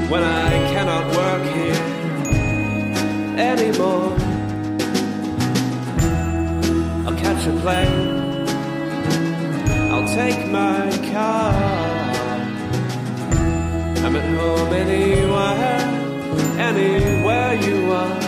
when I cannot work here anymore. I'll catch a plane, I'll take my car. I'm at home anywhere you are.